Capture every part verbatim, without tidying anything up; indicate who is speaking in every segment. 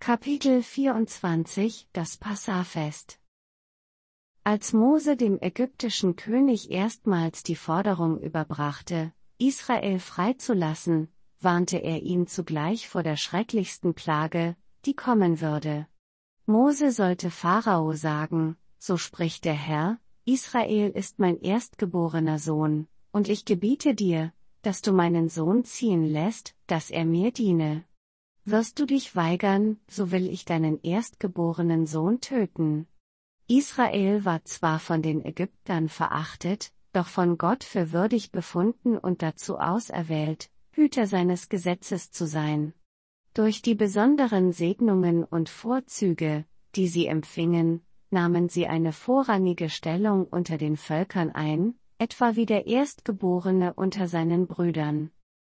Speaker 1: Kapitel vierundzwanzig Das Passahfest. Als Mose dem ägyptischen König erstmals die Forderung überbrachte, Israel freizulassen, warnte er ihn zugleich vor der schrecklichsten Plage, die kommen würde. Mose sollte Pharao sagen: So spricht der Herr, Israel ist mein erstgeborener Sohn, und ich gebiete dir, dass du meinen Sohn ziehen lässt, dass er mir diene. Wirst du dich weigern, so will ich deinen erstgeborenen Sohn töten. Israel war zwar von den Ägyptern verachtet, doch von Gott für würdig befunden und dazu auserwählt, Hüter seines Gesetzes zu sein. Durch die besonderen Segnungen und Vorzüge, die sie empfingen, nahmen sie eine vorrangige Stellung unter den Völkern ein, etwa wie der Erstgeborene unter seinen Brüdern.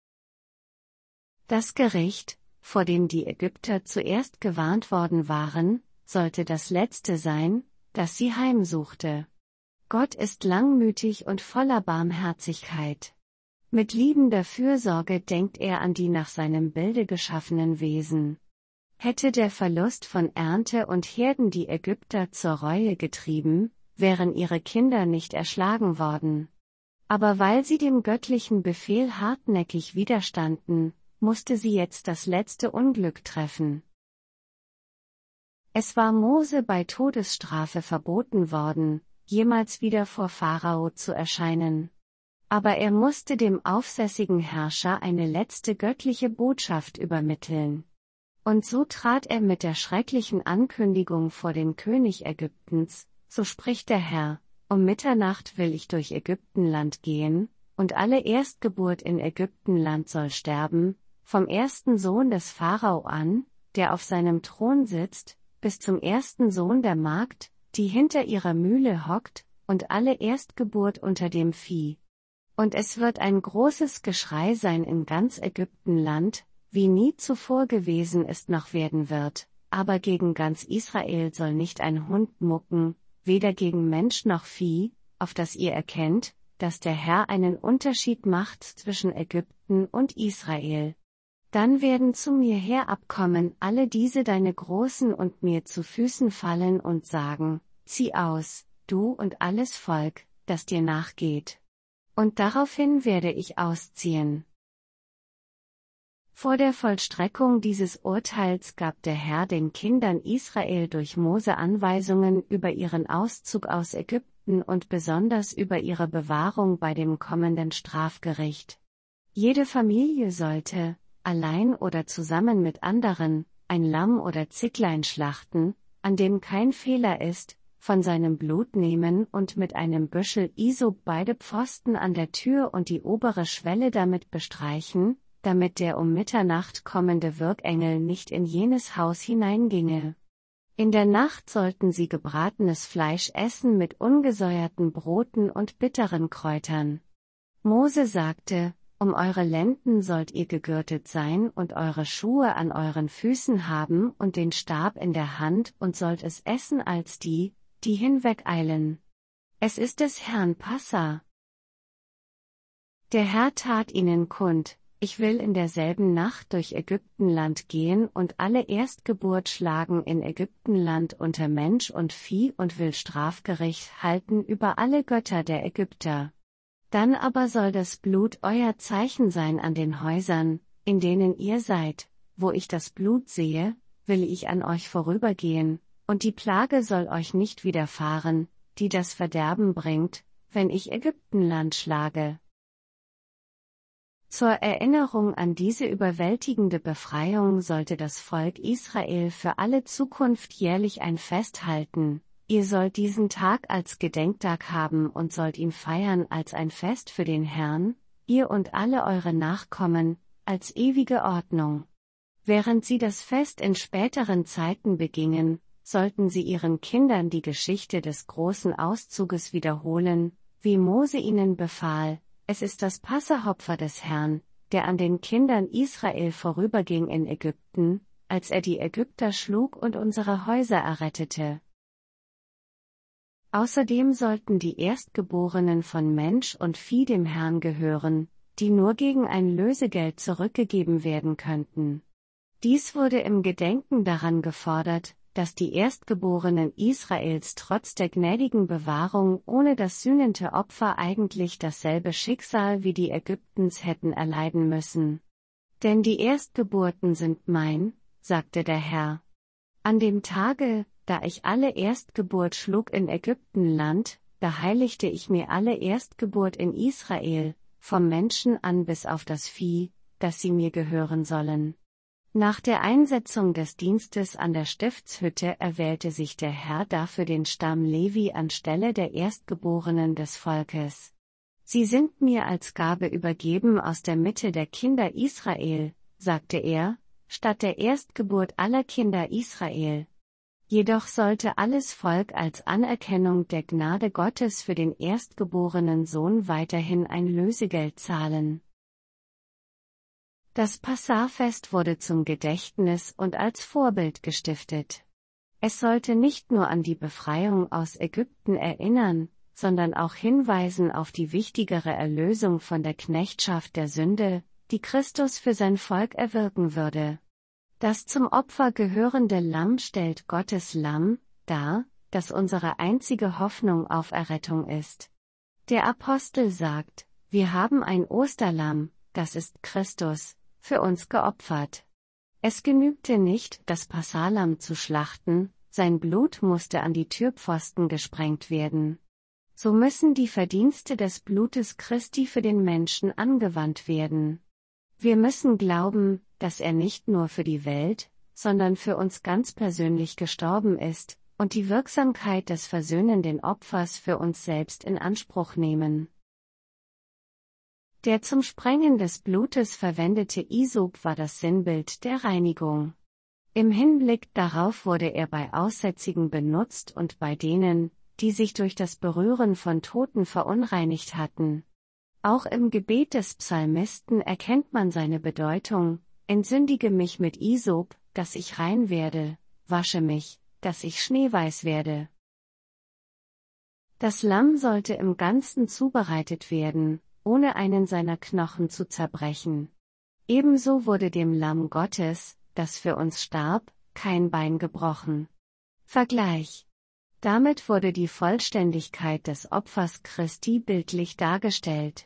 Speaker 1: Das Gericht, vor dem die Ägypter zuerst gewarnt worden waren, sollte das letzte sein, das sie heimsuchte. Gott ist langmütig und voller Barmherzigkeit. Mit liebender Fürsorge denkt er an die nach seinem Bilde geschaffenen Wesen. Hätte der Verlust von Ernte und Herden die Ägypter zur Reue getrieben, wären ihre Kinder nicht erschlagen worden. Aber weil sie dem göttlichen Befehl hartnäckig widerstanden, musste sie jetzt das letzte Unglück treffen. Es war Mose bei Todesstrafe verboten worden, jemals wieder vor Pharao zu erscheinen. Aber er musste dem aufsässigen Herrscher eine letzte göttliche Botschaft übermitteln. Und so trat er mit der schrecklichen Ankündigung vor den König Ägyptens: So spricht der Herr, um Mitternacht will ich durch Ägyptenland gehen, und alle Erstgeburt in Ägyptenland soll sterben, vom ersten Sohn des Pharao an, der auf seinem Thron sitzt, bis zum ersten Sohn der Magd, die hinter ihrer Mühle hockt, und alle Erstgeburt unter dem Vieh. Und es wird ein großes Geschrei sein in ganz Ägyptenland, wie nie zuvor gewesen ist noch werden wird, aber gegen ganz Israel soll nicht ein Hund mucken, weder gegen Mensch noch Vieh, auf das ihr erkennt, dass der Herr einen Unterschied macht zwischen Ägypten und Israel. Dann werden zu mir herabkommen alle diese deine Großen und mir zu Füßen fallen und sagen: Zieh aus, du und alles Volk, das dir nachgeht. Und daraufhin werde ich ausziehen. Vor der Vollstreckung dieses Urteils gab der Herr den Kindern Israel durch Mose Anweisungen über ihren Auszug aus Ägypten und besonders über ihre Bewahrung bei dem kommenden Strafgericht. Jede Familie sollte, allein oder zusammen mit anderen, ein Lamm oder Zicklein schlachten, an dem kein Fehler ist, von seinem Blut nehmen und mit einem Büschel Isop beide Pfosten an der Tür und die obere Schwelle damit bestreichen, damit der um Mitternacht kommende Wirkengel nicht in jenes Haus hineinginge. In der Nacht sollten sie gebratenes Fleisch essen mit ungesäuerten Broten und bitteren Kräutern. Mose sagte: Um eure Lenden sollt ihr gegürtet sein und eure Schuhe an euren Füßen haben und den Stab in der Hand und sollt es essen als die, die hinwegeilen. Es ist des Herrn Passa. Der Herr tat ihnen kund: Ich will in derselben Nacht durch Ägyptenland gehen und alle Erstgeburt schlagen in Ägyptenland unter Mensch und Vieh und will Strafgericht halten über alle Götter der Ägypter. Dann aber soll das Blut euer Zeichen sein an den Häusern, in denen ihr seid. Wo ich das Blut sehe, will ich an euch vorübergehen, und die Plage soll euch nicht widerfahren, die das Verderben bringt, wenn ich Ägyptenland schlage. Zur Erinnerung an diese überwältigende Befreiung sollte das Volk Israel für alle Zukunft jährlich ein Fest halten. Ihr sollt diesen Tag als Gedenktag haben und sollt ihn feiern als ein Fest für den Herrn, ihr und alle eure Nachkommen, als ewige Ordnung. Während sie das Fest in späteren Zeiten begingen, sollten sie ihren Kindern die Geschichte des großen Auszuges wiederholen, wie Mose ihnen befahl: Es ist das Passahopfer des Herrn, der an den Kindern Israel vorüberging in Ägypten, als er die Ägypter schlug und unsere Häuser errettete. Außerdem sollten die Erstgeborenen von Mensch und Vieh dem Herrn gehören, die nur gegen ein Lösegeld zurückgegeben werden könnten. Dies wurde im Gedenken daran gefordert, dass die Erstgeborenen Israels trotz der gnädigen Bewahrung ohne das sühnende Opfer eigentlich dasselbe Schicksal wie die Ägyptens hätten erleiden müssen. Denn die Erstgeburten sind mein, sagte der Herr. An dem Tage, da ich alle Erstgeburt schlug in Ägyptenland, da heiligte ich mir alle Erstgeburt in Israel, vom Menschen an bis auf das Vieh, das sie mir gehören sollen. Nach der Einsetzung des Dienstes an der Stiftshütte erwählte sich der Herr dafür den Stamm Levi anstelle der Erstgeborenen des Volkes. Sie sind mir als Gabe übergeben aus der Mitte der Kinder Israel, sagte er, statt der Erstgeburt aller Kinder Israel. Jedoch sollte alles Volk als Anerkennung der Gnade Gottes für den erstgeborenen Sohn weiterhin ein Lösegeld zahlen. Das Passahfest wurde zum Gedächtnis und als Vorbild gestiftet. Es sollte nicht nur an die Befreiung aus Ägypten erinnern, sondern auch hinweisen auf die wichtigere Erlösung von der Knechtschaft der Sünde, die Christus für sein Volk erwirken würde. Das zum Opfer gehörende Lamm stellt Gottes Lamm dar, das unsere einzige Hoffnung auf Errettung ist. Der Apostel sagt, wir haben ein Osterlamm, das ist Christus, für uns geopfert. Es genügte nicht, das Passahlamm zu schlachten, sein Blut musste an die Türpfosten gesprengt werden. So müssen die Verdienste des Blutes Christi für den Menschen angewandt werden. Wir müssen glauben, dass er nicht nur für die Welt, sondern für uns ganz persönlich gestorben ist, und die Wirksamkeit des versöhnenden Opfers für uns selbst in Anspruch nehmen. Der zum Sprengen des Blutes verwendete Isop war das Sinnbild der Reinigung. Im Hinblick darauf wurde er bei Aussätzigen benutzt und bei denen, die sich durch das Berühren von Toten verunreinigt hatten. Auch im Gebet des Psalmisten erkennt man seine Bedeutung: Entsündige mich mit Isop, dass ich rein werde, wasche mich, dass ich schneeweiß werde. Das Lamm sollte im Ganzen zubereitet werden, ohne einen seiner Knochen zu zerbrechen. Ebenso wurde dem Lamm Gottes, das für uns starb, kein Bein gebrochen. Vergleich. Damit wurde die Vollständigkeit des Opfers Christi bildlich dargestellt.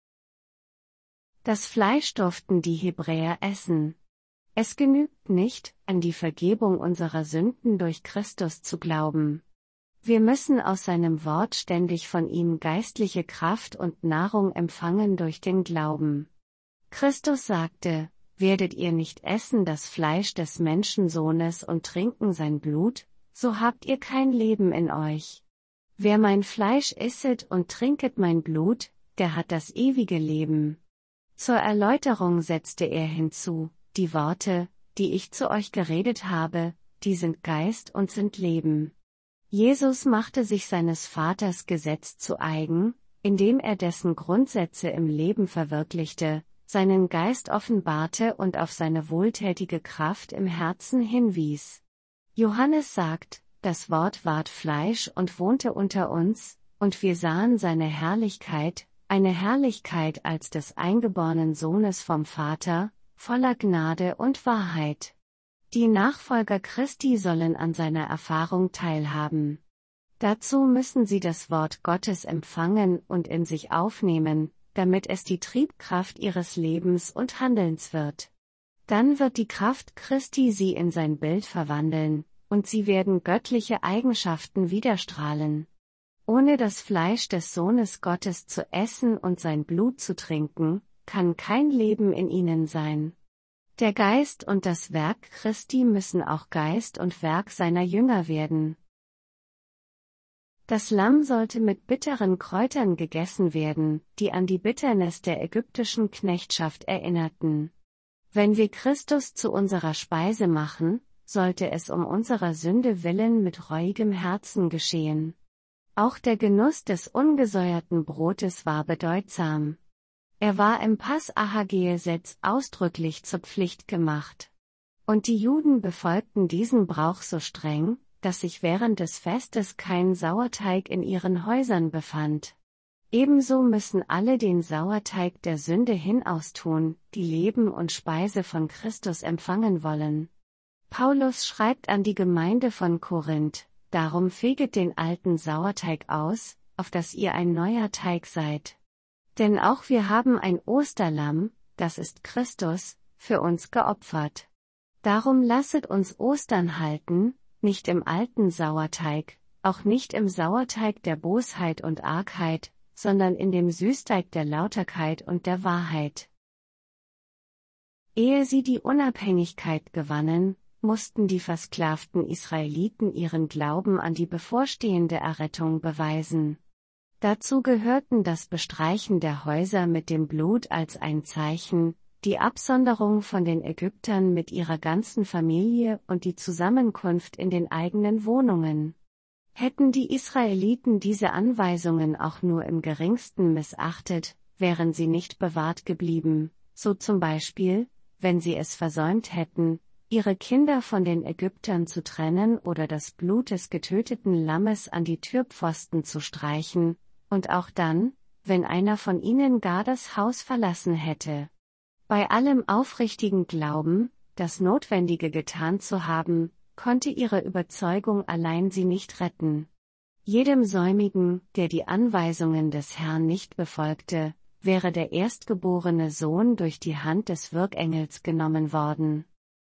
Speaker 1: Das Fleisch durften die Hebräer essen. Es genügt nicht, an die Vergebung unserer Sünden durch Christus zu glauben. Wir müssen aus seinem Wort ständig von ihm geistliche Kraft und Nahrung empfangen durch den Glauben. Christus sagte, werdet ihr nicht essen das Fleisch des Menschensohnes und trinken sein Blut, so habt ihr kein Leben in euch. Wer mein Fleisch isset und trinket mein Blut, der hat das ewige Leben. Zur Erläuterung setzte er hinzu, die Worte, die ich zu euch geredet habe, die sind Geist und sind Leben. Jesus machte sich seines Vaters Gesetz zu eigen, indem er dessen Grundsätze im Leben verwirklichte, seinen Geist offenbarte und auf seine wohltätige Kraft im Herzen hinwies. Johannes sagt, das Wort ward Fleisch und wohnte unter uns, und wir sahen seine Herrlichkeit, eine Herrlichkeit als des eingeborenen Sohnes vom Vater, voller Gnade und Wahrheit. Die Nachfolger Christi sollen an seiner Erfahrung teilhaben. Dazu müssen sie das Wort Gottes empfangen und in sich aufnehmen, damit es die Triebkraft ihres Lebens und Handelns wird. Dann wird die Kraft Christi sie in sein Bild verwandeln, und sie werden göttliche Eigenschaften widerstrahlen. Ohne das Fleisch des Sohnes Gottes zu essen und sein Blut zu trinken, kann kein Leben in ihnen sein. Der Geist und das Werk Christi müssen auch Geist und Werk seiner Jünger werden. Das Lamm sollte mit bitteren Kräutern gegessen werden, die an die Bitternis der ägyptischen Knechtschaft erinnerten. Wenn wir Christus zu unserer Speise machen, sollte es um unserer Sünde willen mit reuigem Herzen geschehen. Auch der Genuss des ungesäuerten Brotes war bedeutsam. Er war im Pass-Aha-Gesetz ausdrücklich zur Pflicht gemacht. Und die Juden befolgten diesen Brauch so streng, dass sich während des Festes kein Sauerteig in ihren Häusern befand. Ebenso müssen alle den Sauerteig der Sünde hinaustun, die Leben und Speise von Christus empfangen wollen. Paulus schreibt an die Gemeinde von Korinth: Darum feget den alten Sauerteig aus, auf dass ihr ein neuer Teig seid. Denn auch wir haben ein Osterlamm, das ist Christus, für uns geopfert. Darum lasset uns Ostern halten, nicht im alten Sauerteig, auch nicht im Sauerteig der Bosheit und Argheit, sondern in dem Süßteig der Lauterkeit und der Wahrheit. Ehe sie die Unabhängigkeit gewannen, mussten die versklavten Israeliten ihren Glauben an die bevorstehende Errettung beweisen. Dazu gehörten das Bestreichen der Häuser mit dem Blut als ein Zeichen, die Absonderung von den Ägyptern mit ihrer ganzen Familie und die Zusammenkunft in den eigenen Wohnungen. Hätten die Israeliten diese Anweisungen auch nur im geringsten missachtet, wären sie nicht bewahrt geblieben, so zum Beispiel, wenn sie es versäumt hätten, ihre Kinder von den Ägyptern zu trennen oder das Blut des getöteten Lammes an die Türpfosten zu streichen, und auch dann, wenn einer von ihnen gar das Haus verlassen hätte. Bei allem aufrichtigen Glauben, das Notwendige getan zu haben, konnte ihre Überzeugung allein sie nicht retten. Jedem Säumigen, der die Anweisungen des Herrn nicht befolgte, wäre der erstgeborene Sohn durch die Hand des Wirkengels genommen worden.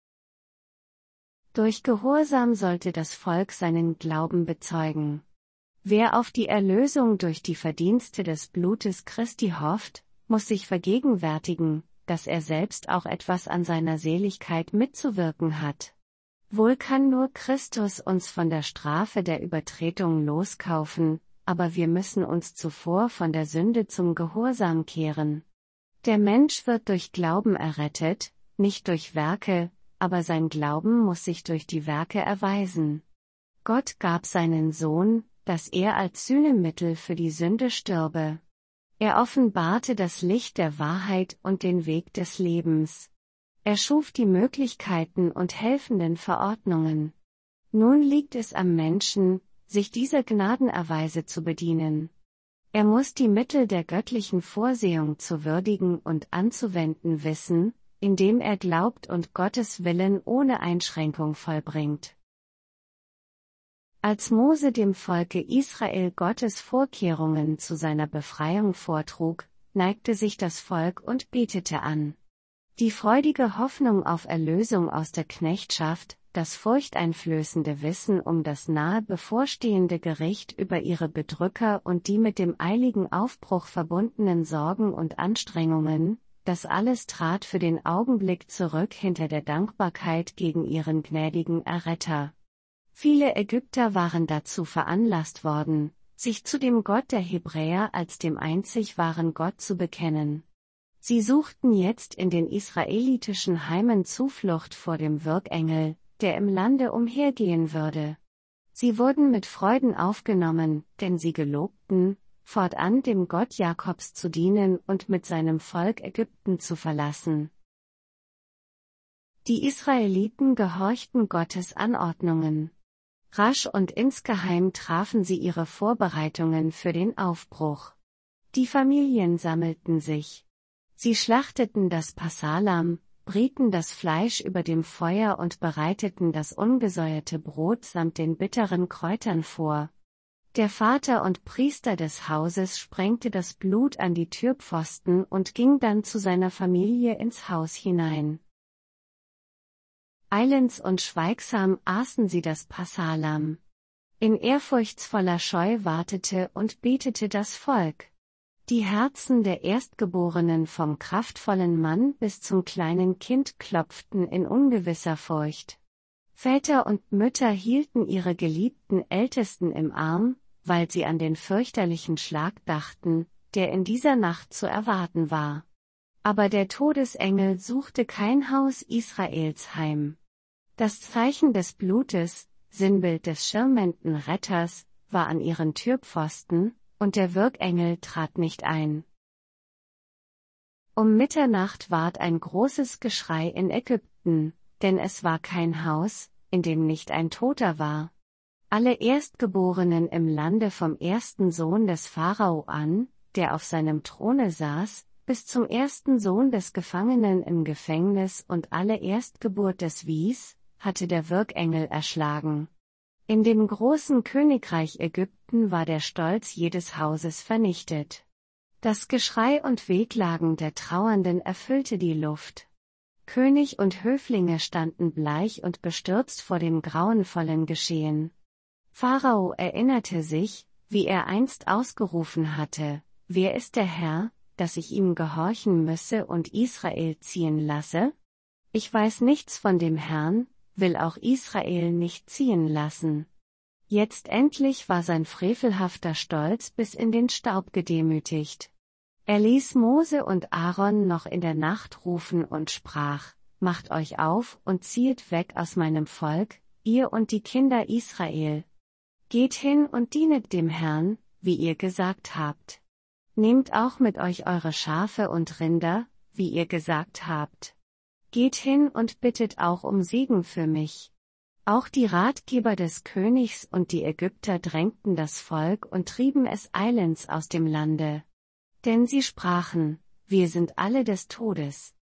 Speaker 1: Durch Gehorsam sollte das Volk seinen Glauben bezeugen. Wer auf die Erlösung durch die Verdienste des Blutes Christi hofft, muss sich vergegenwärtigen, dass er selbst auch etwas an seiner Seligkeit mitzuwirken hat. Wohl kann nur Christus uns von der Strafe der Übertretung loskaufen, aber wir müssen uns zuvor von der Sünde zum Gehorsam kehren. Der Mensch wird durch Glauben errettet, nicht durch Werke, aber sein Glauben muss sich durch die Werke erweisen. Gott gab seinen Sohn, dass er als Sühnemittel für die Sünde stürbe. Er offenbarte das Licht der Wahrheit und den Weg des Lebens. Er schuf die Möglichkeiten und helfenden Verordnungen. Nun liegt es am Menschen, sich dieser Gnadenerweise zu bedienen. Er muss die Mittel der göttlichen Vorsehung zu würdigen und anzuwenden wissen, indem er glaubt und Gottes Willen ohne Einschränkung vollbringt. Als Mose dem Volke Israel Gottes Vorkehrungen zu seiner Befreiung vortrug, neigte sich das Volk und betete an. Die freudige Hoffnung auf Erlösung aus der Knechtschaft, das furchteinflößende Wissen um das nahe bevorstehende Gericht über ihre Bedrücker und die mit dem eiligen Aufbruch verbundenen Sorgen und Anstrengungen, das alles trat für den Augenblick zurück hinter der Dankbarkeit gegen ihren gnädigen Erretter. Viele Ägypter waren dazu veranlasst worden, sich zu dem Gott der Hebräer als dem einzig wahren Gott zu bekennen. Sie suchten jetzt in den israelitischen Heimen Zuflucht vor dem Wirkengel, der im Lande umhergehen würde. Sie wurden mit Freuden aufgenommen, denn sie gelobten, fortan dem Gott Jakobs zu dienen und mit seinem Volk Ägypten zu verlassen. Die Israeliten gehorchten Gottes Anordnungen. Rasch und insgeheim trafen sie ihre Vorbereitungen für den Aufbruch. Die Familien sammelten sich. Sie schlachteten das Passahlamm, brieten das Fleisch über dem Feuer und bereiteten das ungesäuerte Brot samt den bitteren Kräutern vor. Der Vater und Priester des Hauses sprengte das Blut an die Türpfosten und ging dann zu seiner Familie ins Haus hinein. Eilends und schweigsam aßen sie das Passahlamm. In ehrfurchtsvoller Scheu wartete und betete das Volk. Die Herzen der Erstgeborenen vom kraftvollen Mann bis zum kleinen Kind klopften in ungewisser Furcht. Väter und Mütter hielten ihre geliebten Ältesten im Arm, weil sie an den fürchterlichen Schlag dachten, der in dieser Nacht zu erwarten war. Aber der Todesengel suchte kein Haus Israels heim. Das Zeichen des Blutes, Sinnbild des schirmenden Retters, war an ihren Türpfosten, und der Wirkengel trat nicht ein. Um Mitternacht ward ein großes Geschrei in Ägypten, denn es war kein Haus, in dem nicht ein Toter war. Alle Erstgeborenen im Lande vom ersten Sohn des Pharao an, der auf seinem Throne saß, bis zum ersten Sohn des Gefangenen im Gefängnis und alle Erstgeburt des Wies, hatte der Wirkengel erschlagen. In dem großen Königreich Ägypten war der Stolz jedes Hauses vernichtet. Das Geschrei und Wehklagen der Trauernden erfüllte die Luft. König und Höflinge standen bleich und bestürzt vor dem grauenvollen Geschehen. Pharao erinnerte sich, wie er einst ausgerufen hatte: Wer ist der Herr, dass ich ihm gehorchen müsse und Israel ziehen lasse? Ich weiß nichts von dem Herrn, will auch Israel nicht ziehen lassen. Jetzt endlich war sein frevelhafter Stolz bis in den Staub gedemütigt. Er ließ Mose und Aaron noch in der Nacht rufen und sprach: Macht euch auf und ziehet weg aus meinem Volk, ihr und die Kinder Israel. Geht hin und dienet dem Herrn, wie ihr gesagt habt. Nehmt auch mit euch eure Schafe und Rinder, wie ihr gesagt habt. Geht hin und bittet auch um Segen für mich. Auch die Ratgeber des Königs und die Ägypter drängten das Volk und trieben es eilends aus dem Lande. Denn sie sprachen: Wir sind alle des Todes.